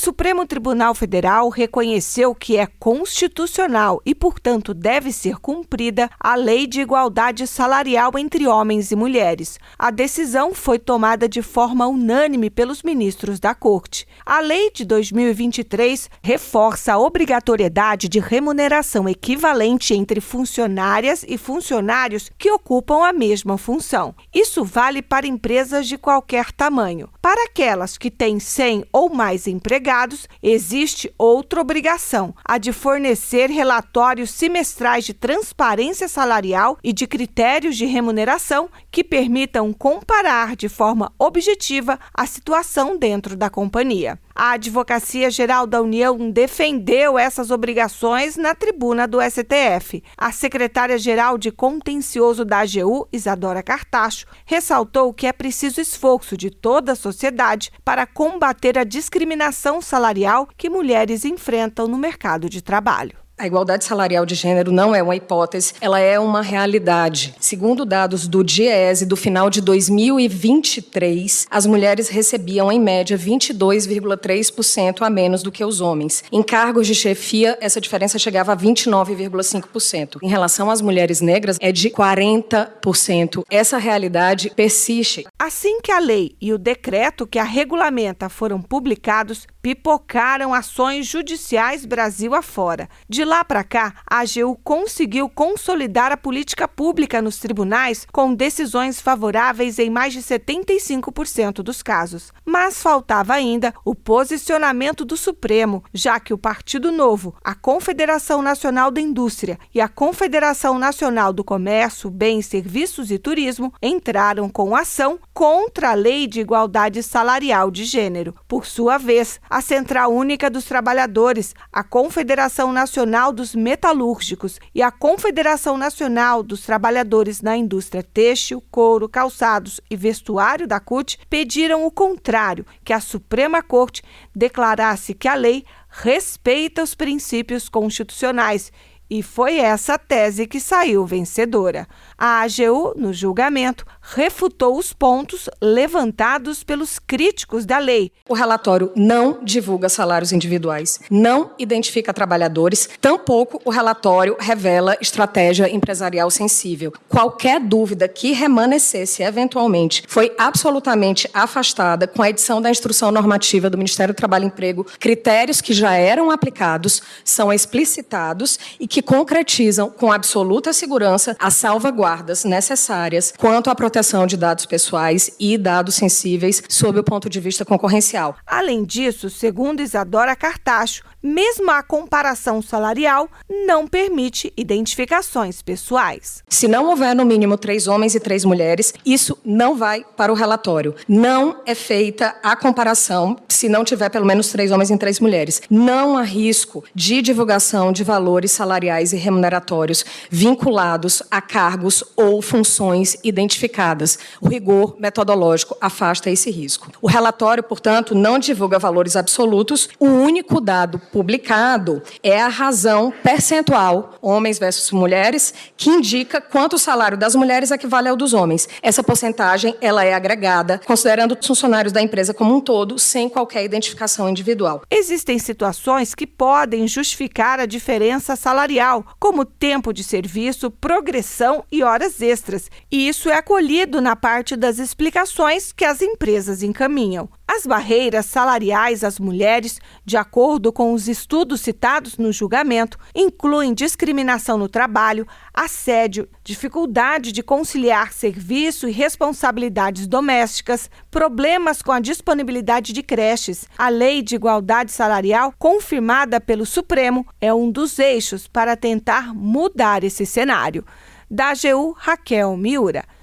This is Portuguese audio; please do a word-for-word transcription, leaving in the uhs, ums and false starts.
Supremo Tribunal Federal reconheceu que é constitucional e, portanto, deve ser cumprida a Lei de Igualdade Salarial entre homens e mulheres. A decisão foi tomada de forma unânime pelos ministros da Corte. A lei de dois mil e vinte e três reforça a obrigatoriedade de remuneração equivalente entre funcionárias e funcionários que ocupam a mesma função. Isso vale para empresas de qualquer tamanho. Para aquelas que têm cem ou mais empregados, existe outra obrigação, a de fornecer relatórios semestrais de transparência salarial e de critérios de remuneração que permitam comparar de forma objetiva a situação dentro da companhia. A Advocacia Geral da União defendeu essas obrigações na tribuna do S T F. A secretária-geral de Contencioso da A G U, Isadora Cartacho, ressaltou que é preciso esforço de toda a sociedade para combater a discriminação salarial que mulheres enfrentam no mercado de trabalho. A igualdade salarial de gênero não é uma hipótese, ela é uma realidade. Segundo dados do DIEESE, do final de dois mil e vinte e três, as mulheres recebiam, em média, vinte e dois vírgula três por cento a menos do que os homens. Em cargos de chefia, essa diferença chegava a vinte e nove vírgula cinco por cento. Em relação às mulheres negras, é de quarenta por cento. Essa realidade persiste. Assim que a lei e o decreto que a regulamenta foram publicados, pipocaram ações judiciais Brasil afora. De lá para cá, a A G U conseguiu consolidar a política pública nos tribunais com decisões favoráveis em mais de setenta e cinco por cento dos casos. Mas faltava ainda o posicionamento do Supremo, já que o Partido Novo, a Confederação Nacional da Indústria e a Confederação Nacional do Comércio, Bens, Serviços e Turismo entraram com ação contra a Lei de Igualdade Salarial de Gênero. Por sua vez, a Central Única dos Trabalhadores, a Confederação Nacional dos Metalúrgicos e a Confederação Nacional dos Trabalhadores na Indústria Têxtil, Couro, Calçados e Vestuário da C U T pediram o contrário, que a Suprema Corte declarasse que a lei respeita os princípios constitucionais. E foi essa a tese que saiu vencedora. A A G U, no julgamento, refutou os pontos levantados pelos críticos da lei. O relatório não divulga salários individuais, não identifica trabalhadores, tampouco o relatório revela estratégia empresarial sensível. Qualquer dúvida que remanescesse eventualmente foi absolutamente afastada com a edição da Instrução Normativa do Ministério do Trabalho e Emprego. Critérios que já eram aplicados são explicitados e que concretizam com absoluta segurança as salvaguardas necessárias quanto à proteção de dados pessoais e dados sensíveis sob o ponto de vista concorrencial. Além disso, segundo Isadora Cartacho, mesmo a comparação salarial não permite identificações pessoais. Se não houver no mínimo três homens e três mulheres, isso não vai para o relatório. Não é feita a comparação se não tiver pelo menos três homens e três mulheres. Não há risco de divulgação de valores salariais e remuneratórios vinculados a cargos ou funções identificadas. O rigor metodológico afasta esse risco. O relatório, portanto, não divulga valores absolutos. O único dado publicado é a razão percentual, homens versus mulheres, que indica quanto o salário das mulheres equivale ao dos homens. Essa porcentagem ela é agregada, considerando os funcionários da empresa como um todo, sem qualquer identificação individual. Existem situações que podem justificar a diferença salarial, como tempo de serviço, progressão e horas extras, e isso é acolhido na parte das explicações que as empresas encaminham. As barreiras salariais às mulheres, de acordo com os estudos citados no julgamento, incluem discriminação no trabalho, assédio, dificuldade de conciliar serviço e responsabilidades domésticas, problemas com a disponibilidade de creches. A Lei de Igualdade Salarial, confirmada pelo Supremo, é um dos eixos para tentar mudar esse cenário. Da A G U, Raquel Miura.